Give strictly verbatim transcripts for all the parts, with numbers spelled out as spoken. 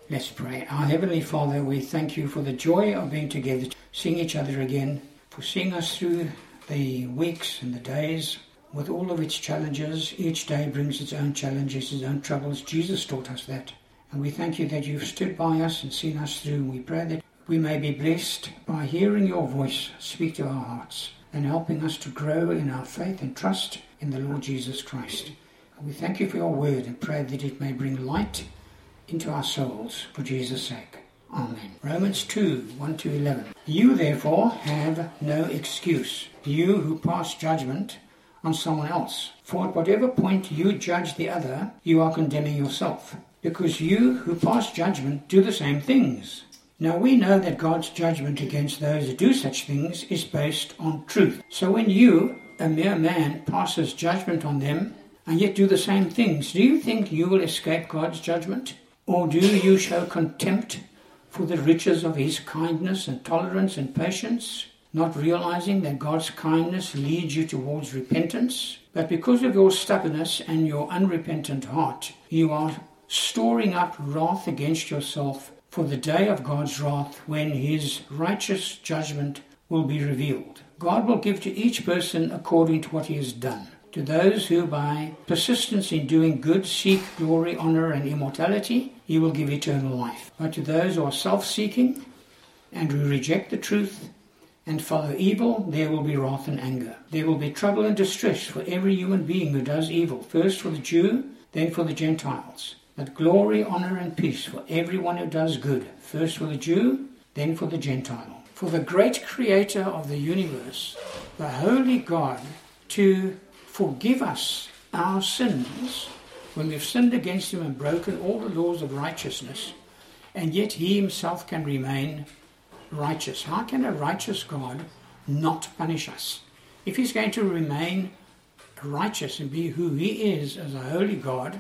Let's pray. Our Heavenly Father, we thank you for the joy of being together, seeing each other again, for seeing us through the weeks and the days with all of its challenges. Each day brings its own challenges, its own troubles. Jesus taught us that. And we thank you that you've stood by us and seen us through. We pray that we may be blessed by hearing your voice speak to our hearts and helping us to grow in our faith and trust in the Lord Jesus Christ. And we thank you for your word and pray that it may bring light into our souls for Jesus' sake. Amen. Romans two, one to eleven. You therefore have no excuse, you who pass judgment on someone else. For at whatever point you judge the other, you are condemning yourself, because you who pass judgment do the same things. Now we know that God's judgment against those who do such things is based on truth. So when you, a mere man, passes judgment on them and yet do the same things, do you think you will escape God's judgment? Or do you show contempt for the riches of his kindness and tolerance and patience, not realizing that God's kindness leads you towards repentance? But because of your stubbornness and your unrepentant heart, you are storing up wrath against yourself for the day of God's wrath, when his righteous judgment will be revealed. God will give to each person according to what he has done. To those who by persistence in doing good seek glory, honor, and immortality, he will give eternal life. But to those who are self-seeking and who reject the truth and follow evil, there will be wrath and anger. There will be trouble and distress for every human being who does evil, first for the Jew, then for the Gentiles. But glory, honor, and peace for everyone who does good, first for the Jew, then for the Gentile. For the great Creator of the universe, the Holy God, to forgive us our sins when we've sinned against him and broken all the laws of righteousness, and yet he himself can remain righteous. How can a righteous God not punish us? If he's going to remain righteous and be who he is as a holy God,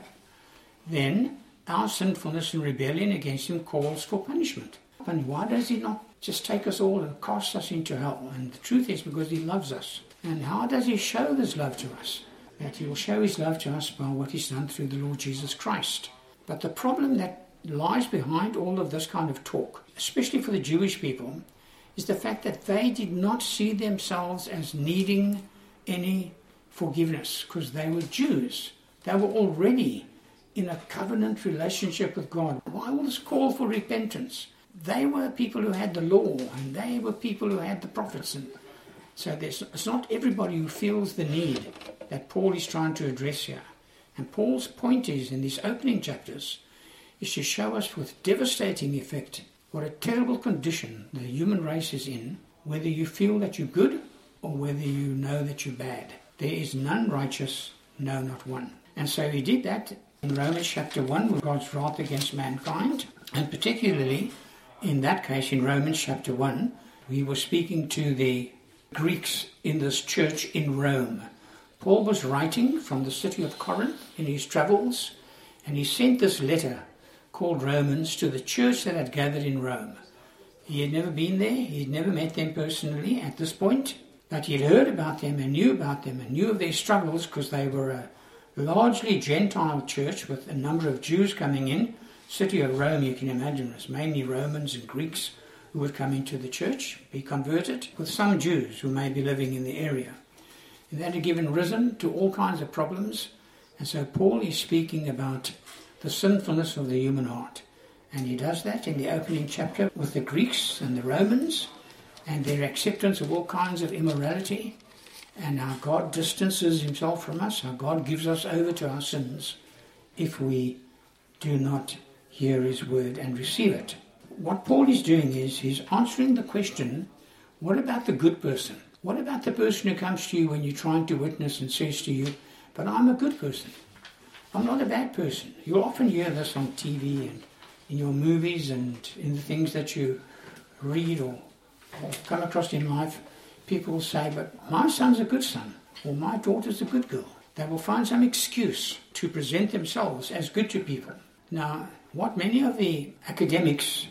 then our sinfulness and rebellion against him calls for punishment. And why does he not just take us all and cast us into hell? And the truth is because he loves us. And how does he show this love to us? That he will show his love to us by what he's done through the Lord Jesus Christ. But the problem that lies behind all of this kind of talk, especially for the Jewish people, is the fact that they did not see themselves as needing any forgiveness because they were Jews. They were already in a covenant relationship with God. Why all this call for repentance? They were people who had the law, and they were people who had the prophets. And so there's, it's not everybody who feels the need that Paul is trying to address here. And Paul's point is, in these opening chapters, is to show us with devastating effect what a terrible condition the human race is in, whether you feel that you're good or whether you know that you're bad. There is none righteous, no, not one. And so he did that in Romans chapter one with God's wrath against mankind, and particularly in that case in Romans chapter one, he was speaking to the Greeks in this church in Rome. Paul was writing from the city of Corinth in his travels, and he sent this letter called Romans to the church that had gathered in Rome. He had never been there, he had never met them personally at this point, but he had heard about them and knew about them and knew of their struggles because they were a largely Gentile church with a number of Jews coming in. City of Rome, you can imagine, was mainly Romans and Greeks who would come into the church, be converted, with some Jews who may be living in the area. And that had given risen to all kinds of problems. And so Paul is speaking about the sinfulness of the human heart. And he does that in the opening chapter with the Greeks and the Romans and their acceptance of all kinds of immorality, and how God distances himself from us, how God gives us over to our sins if we do not hear his word and receive it. What Paul is doing is he's answering the question, what about the good person? What about the person who comes to you when you're trying to witness and says to you, but I'm a good person. I'm not a bad person. You'll often hear this on T V and in your movies and in the things that you read or, or come across in life. People will say, but my son's a good son, or my daughter's a good girl. They will find some excuse to present themselves as good to people. Now, what many of the academics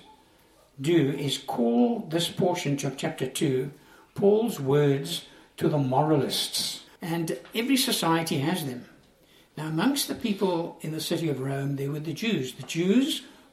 do is call this portion of chapter two Paul's words to the moralists. And every society has them. Now, amongst the people in the city of Rome, there were the Jews. The Jews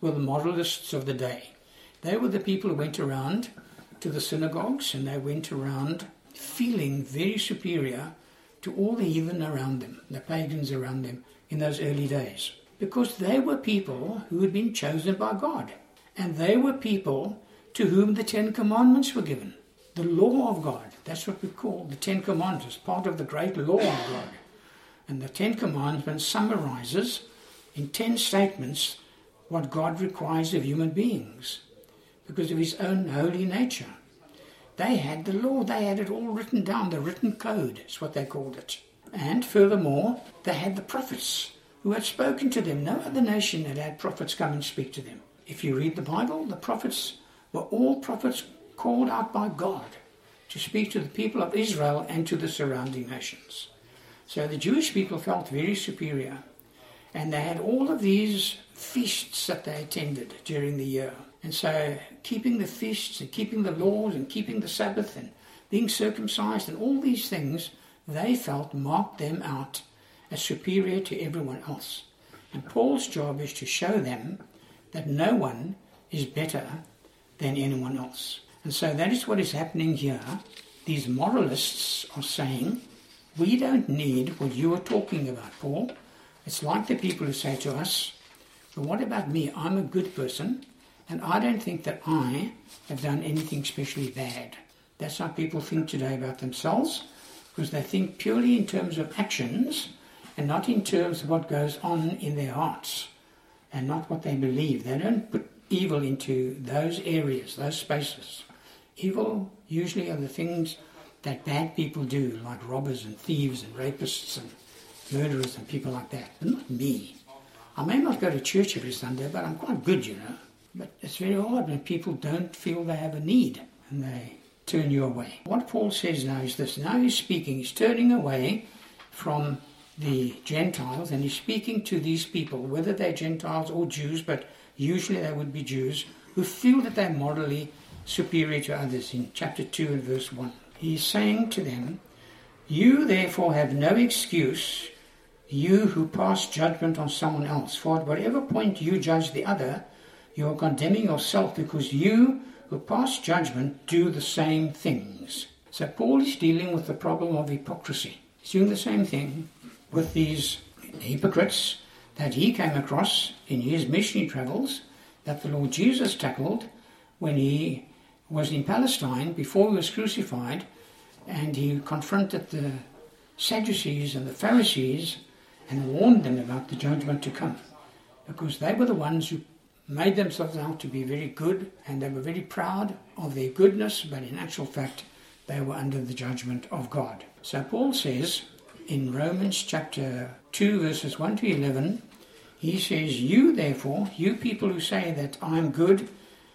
were the moralists of the day. They were the people who went around to the synagogues, and they went around feeling very superior to all the heathen around them, the pagans around them in those early days. Because they were people who had been chosen by God. And they were people to whom the Ten Commandments were given. The law of God, that's what we call the Ten Commandments, part of the great law of God. And the Ten Commandments summarizes in ten statements what God requires of human beings because of his own holy nature. They had the law, they had it all written down, the written code is what they called it. And furthermore, they had the prophets who had spoken to them. No other nation had had prophets come and speak to them. If you read the Bible, the prophets were all prophets called out by God to speak to the people of Israel and to the surrounding nations. So the Jewish people felt very superior. And they had all of these feasts that they attended during the year. And so keeping the feasts and keeping the laws and keeping the Sabbath and being circumcised and all these things, they felt marked them out as superior to everyone else. And Paul's job is to show them that no one is better than anyone else. And so that is what is happening here. These moralists are saying, we don't need what you are talking about, Paul. It's like the people who say to us, but what about me? I'm a good person, and I don't think that I have done anything especially bad. That's how people think today about themselves, because they think purely in terms of actions and not in terms of what goes on in their hearts and not what they believe. They don't put evil into those areas, those spaces. Evil usually are the things that bad people do, like robbers and thieves and rapists and murderers and people like that. But not me. I may not go to church every Sunday, but I'm quite good, you know. But it's very hard when people don't feel they have a need and they turn you away. What Paul says now is this. Now he's speaking, he's turning away from the Gentiles and he's speaking to these people, whether they're Gentiles or Jews, but usually they would be Jews, who feel that they're morally superior to others in chapter two and verse one. He's saying to them, you therefore have no excuse, you who pass judgment on someone else. For at whatever point you judge the other, you are condemning yourself because you who pass judgment do the same things. So Paul is dealing with the problem of hypocrisy. He's doing the same thing with these hypocrites that he came across in his missionary travels, that the Lord Jesus tackled when he was in Palestine before he was crucified, and he confronted the Sadducees and the Pharisees and warned them about the judgment to come, because they were the ones who made themselves out to be very good, and they were very proud of their goodness, but in actual fact they were under the judgment of God. So Paul says in Romans chapter two verses one to eleven, he says, you therefore, you people who say that I'm good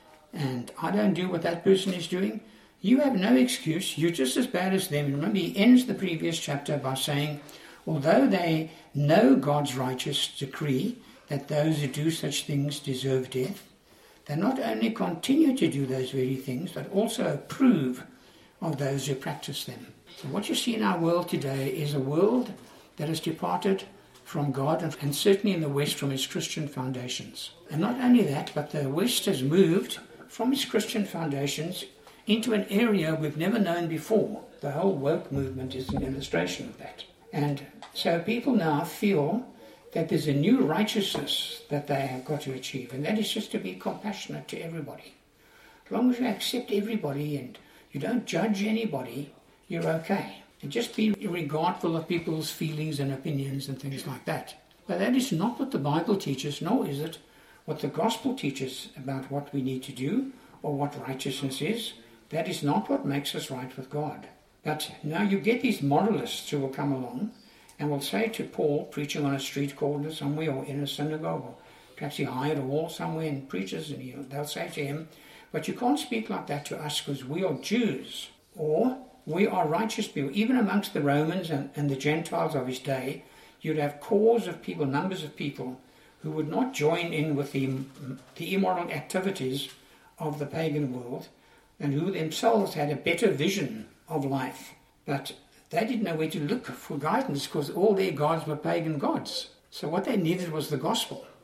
and I don't do what that person is doing, you have no excuse, you're just as bad as them. And remember, he ends the previous chapter by saying, although they know God's righteous decree that those who do such things deserve death, they not only continue to do those very things, but also approve of those who practice them. So what you see in our world today is a world that has departed from God, and certainly in the West from its Christian foundations. And not only that, but the West has moved from its Christian foundations into an area we've never known before. The whole woke movement is an illustration of that. And so people now feel that there's a new righteousness that they have got to achieve, and that is just to be compassionate to everybody. As long as you accept everybody and you don't judge anybody, you're okay. And just be regardful of people's feelings and opinions and things like that. But that is not what the Bible teaches, nor is it what the gospel teaches about what we need to do or what righteousness is. That is not what makes us right with God. But now you get these moralists who will come along and will say to Paul, preaching on a street corner somewhere or in a synagogue, or perhaps he hired a wall somewhere and preaches, and he, they'll say to him, but you can't speak like that to us because we are Jews, or we are righteous people. Even amongst the Romans and, and the Gentiles of his day, you'd have cores of people, numbers of people, who would not join in with the, the immoral activities of the pagan world, and who themselves had a better vision of life. But they didn't know where to look for guidance because all their gods were pagan gods. So what they needed was the gospel.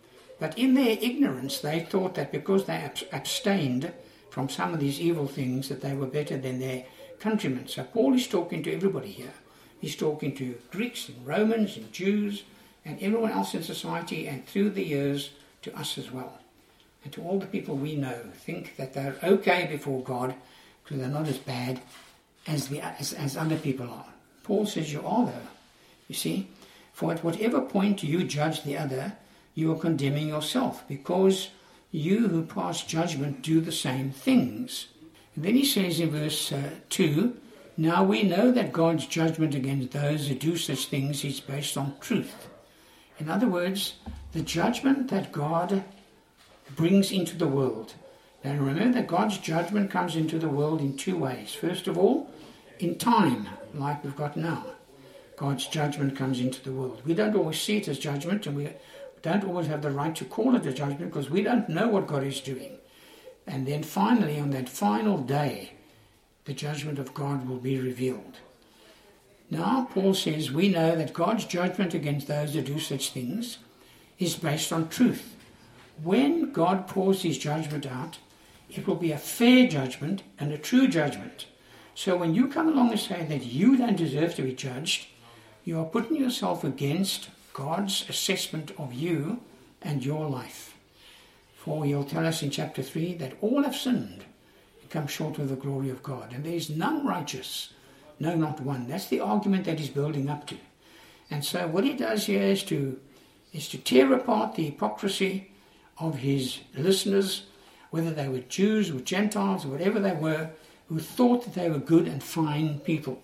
But in their ignorance, they thought that because they abstained from some of these evil things, that they were better than their countrymen. So Paul is talking to everybody here. He's talking to Greeks and Romans and Jews and everyone else in society, and through the years to us as well. And to all the people we know think that they're okay before God because they're not as bad as, the, as, as other people are. Paul says you are though. You see, for at whatever point you judge the other, you are condemning yourself, because you who pass judgment do the same things. And then he says in verse uh, two, now we know that God's judgment against those who do such things is based on truth. In other words, the judgment that God brings into the world. Now remember that God's judgment comes into the world in two ways. First of all, in time, like we've got now. God's judgment comes into the world. We don't always see it as judgment, and we don't always have the right to call it a judgment because we don't know what God is doing. And then finally, on that final day, the judgment of God will be revealed. Now, Paul says, we know that God's judgment against those that do such things is based on truth. When God pours his judgment out, it will be a fair judgment and a true judgment. So when you come along and say that you don't deserve to be judged, you are putting yourself against God's assessment of you and your life. For he'll tell us in chapter three that all have sinned and come short of the glory of God. And there is none righteous, no, not one. That's the argument that he's building up to. And so what he does here is to, is to tear apart the hypocrisy of his listeners, whether they were Jews or Gentiles or whatever they were, who thought that they were good and fine people.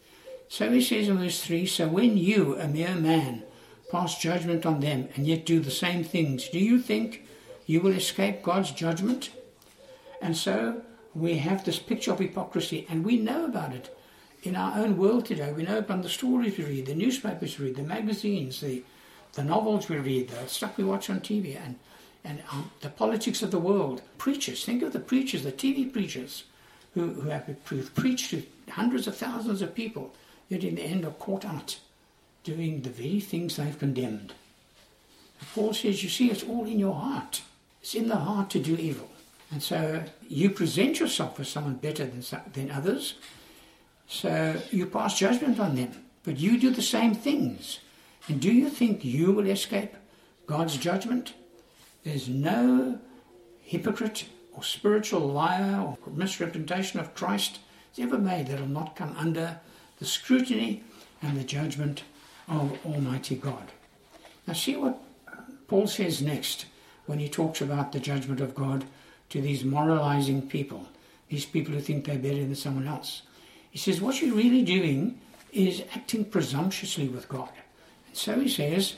So he says in verse three, so when you, a mere man, pass judgment on them and yet do the same things, do you think you will escape God's judgment? And so we have this picture of hypocrisy, and we know about it in our own world today. We know about the stories we read, the newspapers we read, the magazines, the, the novels we read, the stuff we watch on T V, and, and um, the politics of the world. Preachers, think of the preachers, the T V preachers, who, who have preached to hundreds of thousands of people, yet in the end are caught out doing the very things they've condemned. And Paul says, you see, it's all in your heart. It's in the heart to do evil. And so you present yourself as someone better than, than others, so you pass judgment on them, but you do the same things. And do you think you will escape God's judgment? There's no hypocrite or spiritual liar or misrepresentation of Christ that's ever made that will not come under the scrutiny and the judgment of Almighty God. Now see what Paul says next when he talks about the judgment of God to these moralizing people, these people who think they're better than someone else. He says, what you're really doing is acting presumptuously with God. And so he says,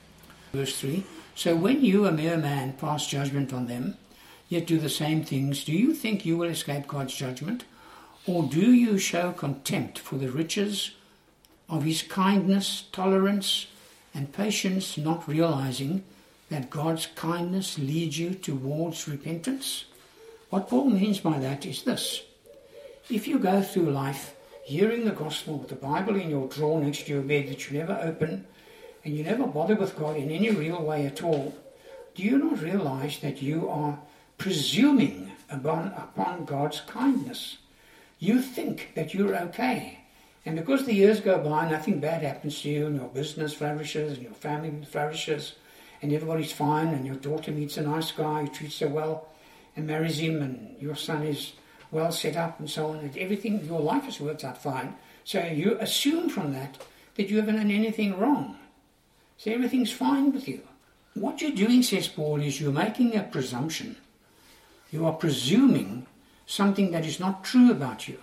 verse three, so when you, a mere man, pass judgment on them, yet do the same things, do you think you will escape God's judgment? Or do you show contempt for the riches of his kindness, tolerance, and patience, not realizing that God's kindness leads you towards repentance? What Paul means by that is this. If you go through life hearing the gospel with the Bible in your drawer next to your bed that you never open, and you never bother with God in any real way at all, do you not realize that you are presuming upon, upon God's kindness? You think that you're okay. And because the years go by, nothing bad happens to you, and your business flourishes, and your family flourishes, and everybody's fine, and your daughter meets a nice guy who treats her well and marries him, and your son is well set up and so on, and everything, your life has worked out fine. So you assume from that that you haven't done anything wrong. So everything's fine with you. What you're doing, says Paul, is you're making a presumption. You are presuming something that is not true about you.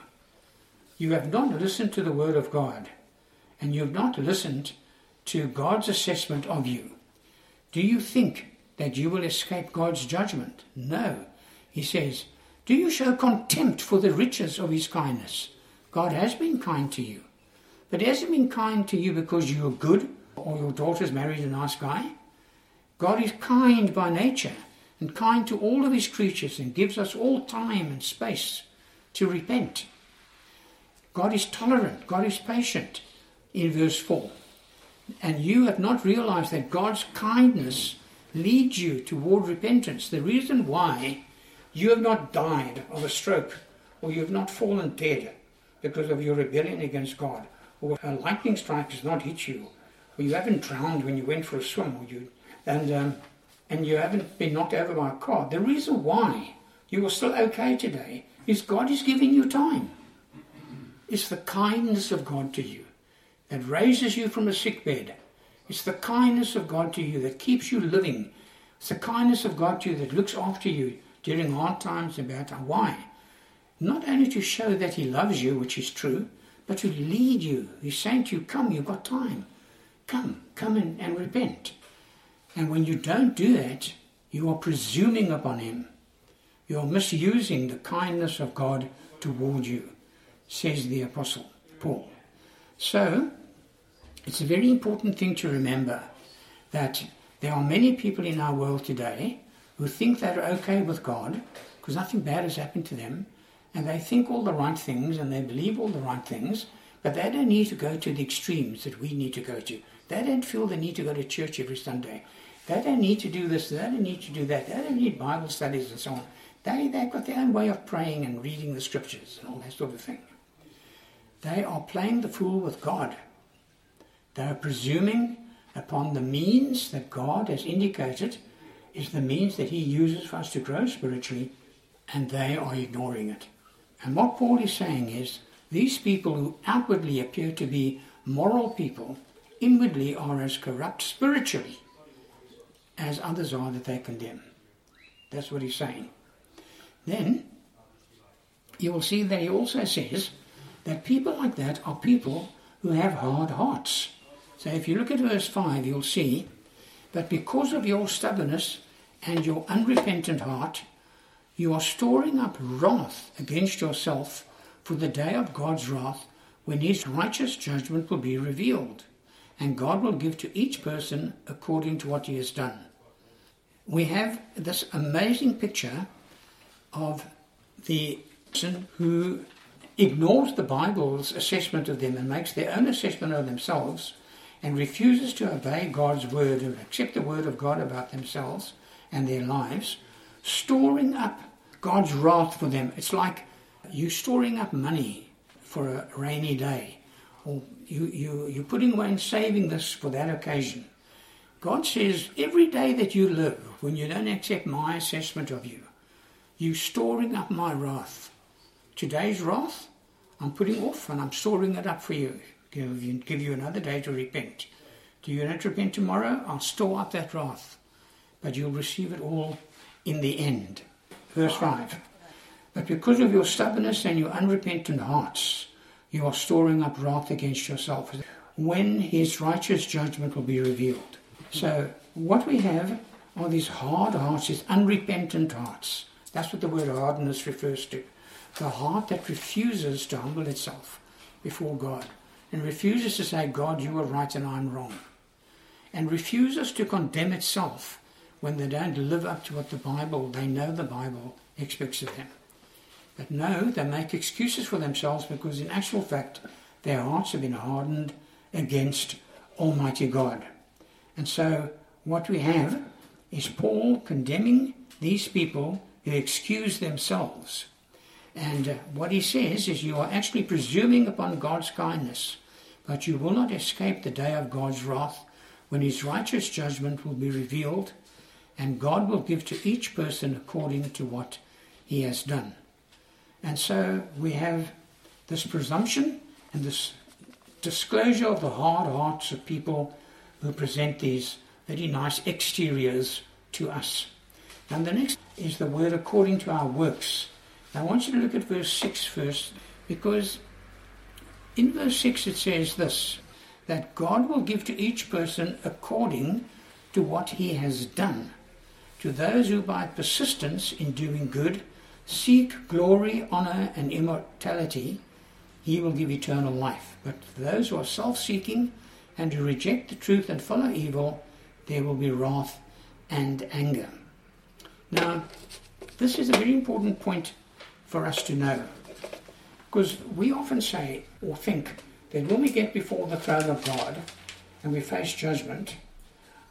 You have not listened to the word of God, and you have not listened to God's assessment of you. Do you think that you will escape God's judgment? No. He says, do you show contempt for the riches of his kindness? God has been kind to you. But he hasn't been kind to you because you're good or your daughter's married a nice guy. God is kind by nature and kind to all of his creatures and gives us all time and space to repent. God is tolerant. God is patient in verse four. And you have not realized that God's kindness lead you toward repentance. The reason why you have not died of a stroke, or you have not fallen dead because of your rebellion against God, or a lightning strike has not hit you, or you haven't drowned when you went for a swim, or you and um, and you haven't been knocked over by a car. The reason why you are still okay today is God is giving you time. It's the kindness of God to you that raises you from a sick bed. It's the kindness of God to you that keeps you living. It's the kindness of God to you that looks after you during hard times and bad times. Why? Not only to show that he loves you, which is true, but to lead you. He's saying to you, come, you've got time. Come, come in and repent. And when you don't do that, you are presuming upon him. You are misusing the kindness of God toward you, says the Apostle Paul. So, it's a very important thing to remember that there are many people in our world today who think they're okay with God because nothing bad has happened to them, and they think all the right things and they believe all the right things, but they don't need to go to the extremes that we need to go to. They don't feel the need to go to church every Sunday. They don't need to do this, they don't need to do that. They don't need Bible studies and so on. They, they've got their own way of praying and reading the scriptures and all that sort of thing. They are playing the fool with God. They are presuming upon the means that God has indicated is the means that he uses for us to grow spiritually, and they are ignoring it. And what Paul is saying is, these people who outwardly appear to be moral people, inwardly are as corrupt spiritually as others are that they condemn. That's what he's saying. Then, you will see that he also says that people like that are people who have hard hearts. So if you look at verse five, you'll see that because of your stubbornness and your unrepentant heart, you are storing up wrath against yourself for the day of God's wrath, when his righteous judgment will be revealed, and God will give to each person according to what he has done. We have this amazing picture of the person who ignores the Bible's assessment of them and makes their own assessment of themselves and refuses to obey God's word and accept the word of God about themselves and their lives, storing up God's wrath for them. It's like you storing up money for a rainy day, or you, you, you're putting away and saving this for that occasion. God says every day that you live, when you don't accept my assessment of you, you're storing up my wrath. Today's wrath, I'm putting off and I'm storing it up for you. Give you, give you another day to repent. Do you not repent tomorrow? I'll store up that wrath. But you'll receive it all in the end. Verse five. But because of your stubbornness and your unrepentant hearts, you are storing up wrath against yourself, when his righteous judgment will be revealed. So what we have are these hard hearts, these unrepentant hearts. That's what the word hardness refers to. The heart that refuses to humble itself before God, and refuses to say, God, you are right and I'm wrong, and refuses to condemn itself when they don't live up to what the Bible, they know the Bible expects of them. But no, they make excuses for themselves because in actual fact their hearts have been hardened against Almighty God. And so what we have is Paul condemning these people who excuse themselves. And uh, what he says is, you are actually presuming upon God's kindness, but you will not escape the day of God's wrath, when his righteous judgment will be revealed, and God will give to each person according to what he has done. And so we have this presumption and this disclosure of the hard hearts of people who present these very nice exteriors to us. And the next is the word according to our works. Now I want you to look at verse six first, because in verse six it says this, that God will give to each person according to what he has done. To those who by persistence in doing good seek glory, honor, and immortality, he will give eternal life. But to those who are self-seeking and who reject the truth and follow evil, there will be wrath and anger. Now, this is a very important point for us to know, because we often say or think that when we get before the throne of God and we face judgment,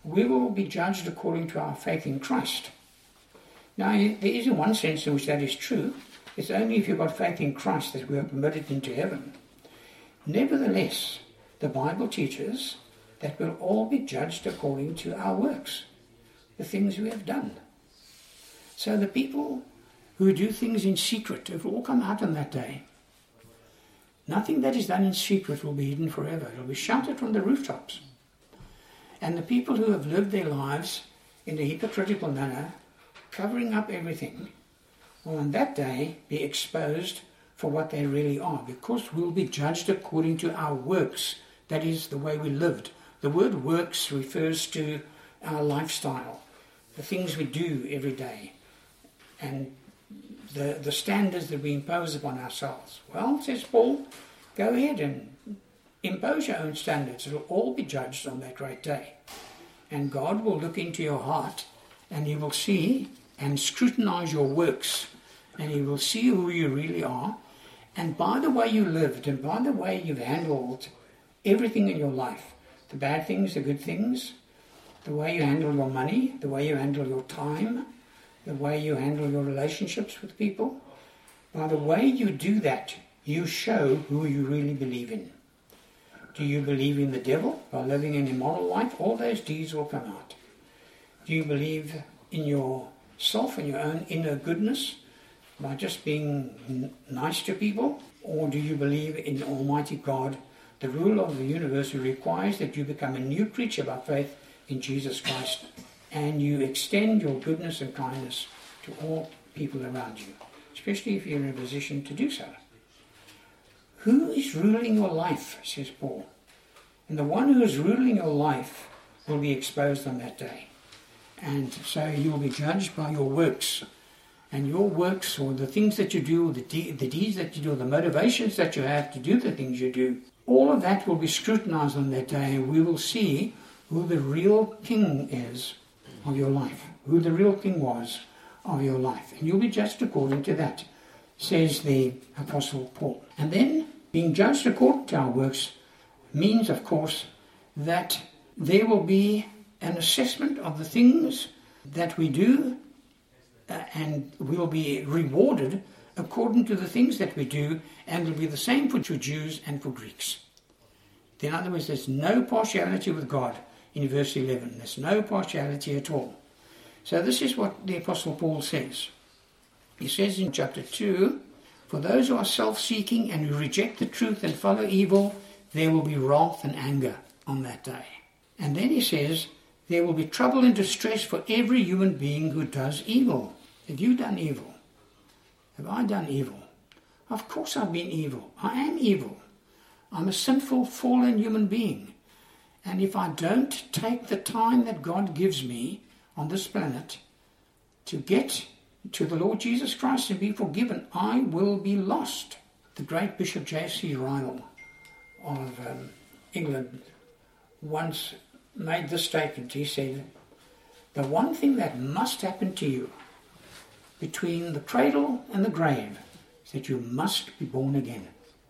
we will be judged according to our faith in Christ. Now, there is in one sense in which that is true. It's only if you've got faith in Christ that we are permitted into heaven. Nevertheless, the Bible teaches that we'll all be judged according to our works, the things we have done. So the people who do things in secret, it will all come out on that day. Nothing that is done in secret will be hidden forever. It will be shouted from the rooftops. And the people who have lived their lives in a hypocritical manner, covering up everything, will on that day be exposed for what they really are, because we'll be judged according to our works. That is the way we lived. The word works refers to our lifestyle, the things we do every day, and the, the standards that we impose upon ourselves. Well, says Paul, go ahead and impose your own standards. It will all be judged on that great day. And God will look into your heart, and He will see and scrutinize your works, and He will see who you really are. And by the way you lived, and by the way you've handled everything in your life, the bad things, the good things, the way you handle your money, the way you handle your time, the way you handle your relationships with people, by the way you do that, you show who you really believe in. Do you believe in the devil by living an immoral life? All those deeds will come out. Do you believe in yourself and your own inner goodness by just being n- nice to people? Or do you believe in Almighty God, the ruler of the universe, who requires that you become a new creature by faith in Jesus Christ, and you extend your goodness and kindness to all people around you, especially if you're in a position to do so? Who is ruling your life, says Paul? And the one who is ruling your life will be exposed on that day. And so you will be judged by your works. And your works, or the things that you do, the, de- the deeds that you do, the motivations that you have to do the things you do, all of that will be scrutinized on that day, and we will see who the real king is of your life, who the real king was of your life. And you'll be judged according to that, says the Apostle Paul. And then, being judged according to our works means, of course, that there will be an assessment of the things that we do, uh, and we will be rewarded according to the things that we do, and it will be the same for Jews and for Greeks. In other words, there's no partiality with God in verse eleven. There's no partiality at all. So this is what the Apostle Paul says. He says in chapter two, for those who are self-seeking and who reject the truth and follow evil, there will be wrath and anger on that day. And then he says, there will be trouble and distress for every human being who does evil. Have you done evil? Have I done evil? Of course I've been evil. I am evil. I'm a sinful, fallen human being. And if I don't take the time that God gives me on this planet to get to the Lord Jesus Christ and be forgiven, I will be lost. The great Bishop J C Ryle of um, England once made this statement. He said, the one thing that must happen to you between the cradle and the grave is that you must be born again.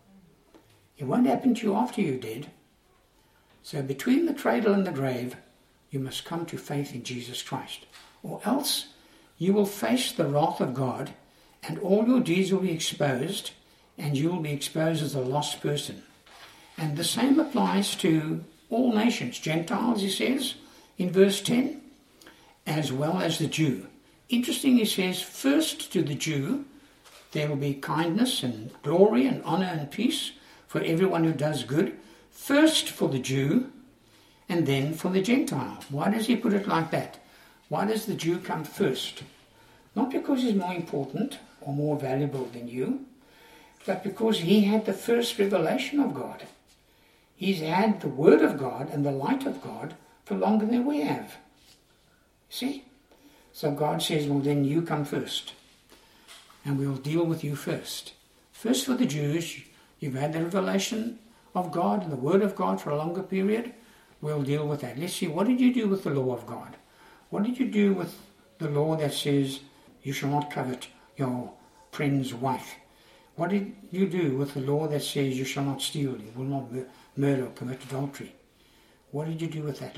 It won't happen to you after you're dead. So between the cradle and the grave, you must come to faith in Jesus Christ. Or else you will face the wrath of God, and all your deeds will be exposed, and you will be exposed as a lost person. And the same applies to all nations, Gentiles, he says, in verse ten, as well as the Jew. Interesting, he says, first to the Jew, there will be kindness and glory and honor and peace for everyone who does good. First for the Jew, and then for the Gentile. Why does he put it like that? Why does the Jew come first? Not because he's more important or more valuable than you, but because he had the first revelation of God. He's had the Word of God and the light of God for longer than we have. See? So God says, well, then you come first. And we'll deal with you first. First for the Jews, you've had the revelation of God and the Word of God for a longer period. We'll deal with that. Let's see, what did you do with the law of God? What did you do with the law that says you shall not covet your friend's wife? What did you do with the law that says you shall not steal, you will not murder or commit adultery? What did you do with that law?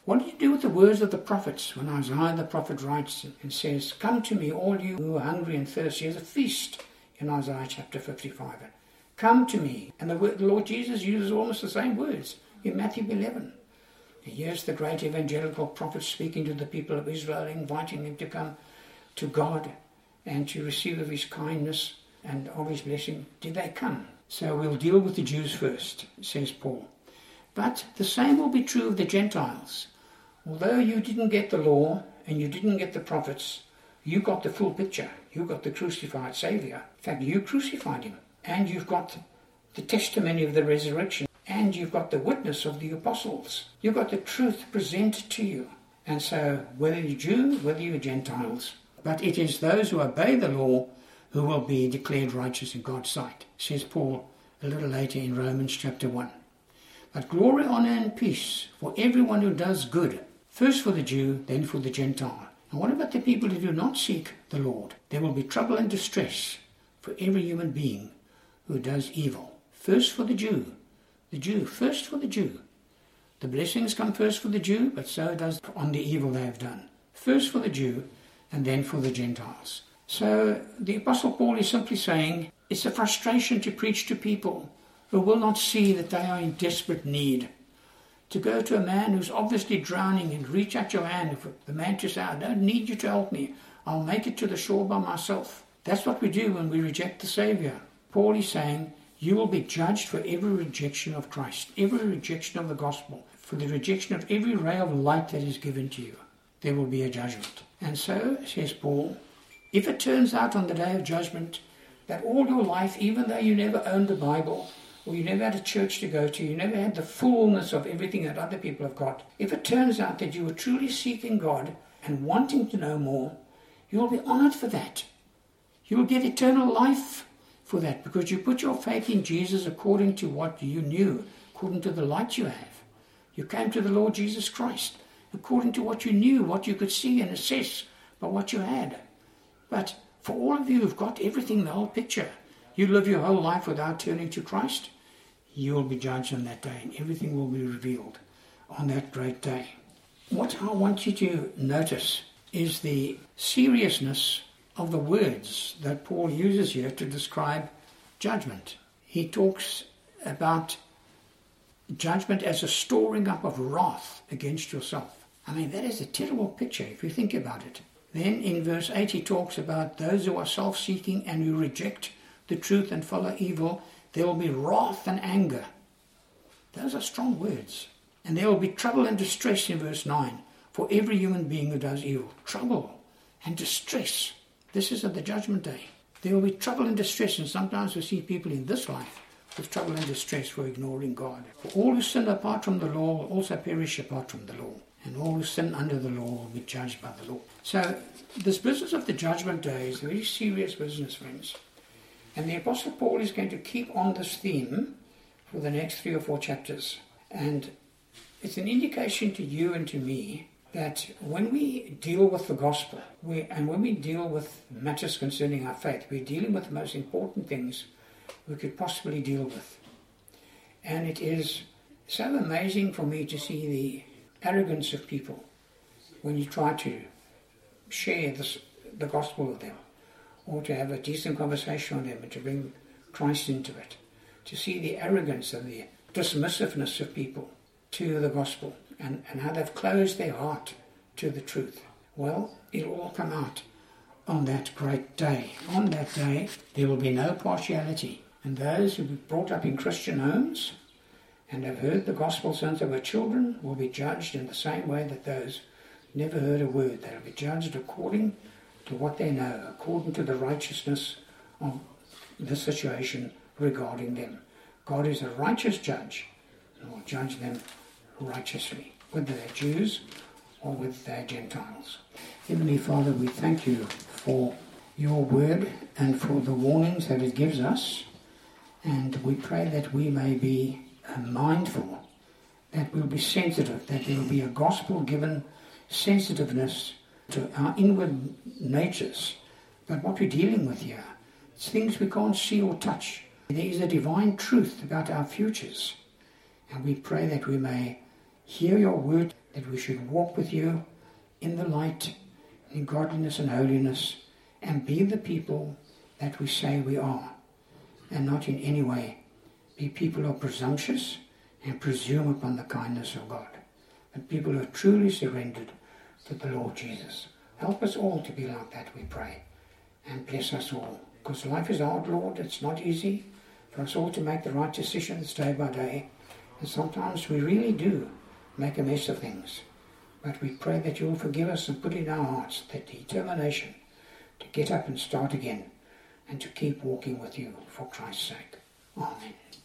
What do you do with the words of the prophets when Isaiah the prophet writes and says, "Come to me, all you who are hungry and thirsty." There's a feast in Isaiah chapter fifty-five. Come to me. And the, word, the Lord Jesus uses almost the same words in Matthew eleven. Here's the great evangelical prophet speaking to the people of Israel, inviting them to come to God and to receive of his kindness and of his blessing. Did they come? So we'll deal with the Jews first, says Paul. But the same will be true of the Gentiles. Although you didn't get the law and you didn't get the prophets, you got the full picture. You got the crucified Saviour. In fact, you crucified him. And you've got the testimony of the resurrection. And you've got the witness of the apostles. You've got the truth presented to you. And so, whether you're Jew, whether you're Gentiles, but it is those who obey the law who will be declared righteous in God's sight, says Paul a little later in Romans chapter one. But glory, honour and peace for everyone who does good, first for the Jew, then for the Gentile. And what about the people who do not seek the Lord? There will be trouble and distress for every human being who does evil. First for the Jew, the Jew, first for the Jew. The blessings come first for the Jew, but so does on the evil they have done. First for the Jew, and then for the Gentiles. So the Apostle Paul is simply saying it's a frustration to preach to people who will not see that they are in desperate need. To go to a man who's obviously drowning and reach out your hand for the man to say, "I don't need you to help me. I'll make it to the shore by myself." That's what we do when we reject the Saviour. Paul is saying you will be judged for every rejection of Christ, every rejection of the gospel, for the rejection of every ray of light that is given to you. There will be a judgment. And so, says Paul, if it turns out on the day of judgment that all your life, even though you never owned the Bible, or you never had a church to go to, you never had the fullness of everything that other people have got, if it turns out that you were truly seeking God and wanting to know more, you will be honored for that. You will get eternal life for that, because you put your faith in Jesus according to what you knew, according to the light you have. You came to the Lord Jesus Christ according to what you knew, what you could see and assess by what you had. But for all of you who've got everything, the whole picture, you live your whole life without turning to Christ, you will be judged on that day, and everything will be revealed on that great day. What I want you to notice is the seriousness of the words that Paul uses here to describe judgment. He talks about judgment as a storing up of wrath against yourself. I mean, that is a terrible picture if you think about it. Then in verse eight he talks about those who are self-seeking and who reject the truth and follow evil. There will be wrath and anger. Those are strong words. And there will be trouble and distress in verse nine for every human being who does evil. Trouble and distress. This is at the judgment day. There will be trouble and distress, and sometimes we see people in this life with trouble and distress for ignoring God. For all who sin apart from the law will also perish apart from the law, and all who sin under the law will be judged by the law. So this business of the judgment day is a very serious business, friends. And the Apostle Paul is going to keep on this theme for the next three or four chapters. And it's an indication to you and to me that when we deal with the gospel, we, and when we deal with matters concerning our faith, we're dealing with the most important things we could possibly deal with. And it is so amazing for me to see the arrogance of people when you try to share this, the gospel with them, or to have a decent conversation with them and to bring Christ into it. To see the arrogance and the dismissiveness of people to the gospel, and, and how they've closed their heart to the truth. Well, it'll all come out on that great day. On that day, there will be no partiality. And those who be brought up in Christian homes and have heard the gospel since they were children will be judged in the same way that those never heard a word. They'll be judged according to what they know, according to the righteousness of the situation regarding them. God is a righteous judge and will judge them righteously, whether they're Jews or whether they're Gentiles. Heavenly Father, we thank you for your word and for the warnings that it gives us, and we pray that we may be uh, mindful, that we'll be sensitive, that there will be a gospel-given sensitiveness to our inward natures. But what we're dealing with here, it's things we can't see or touch. There is a divine truth about our futures, and we pray that we may hear your word that we should walk with you in the light, in godliness and holiness, and be the people that we say we are, and not in any way be people who are presumptuous and presume upon the kindness of God, but people who are truly surrendered to the Lord Jesus. Help us all to be like that, we pray, and bless us all, because life is hard, Lord. It's not easy for us all to make the right decisions day by day, and sometimes we really do make a mess of things, but we pray that you will forgive us and put in our hearts that determination to get up and start again and to keep walking with you for Christ's sake. Amen.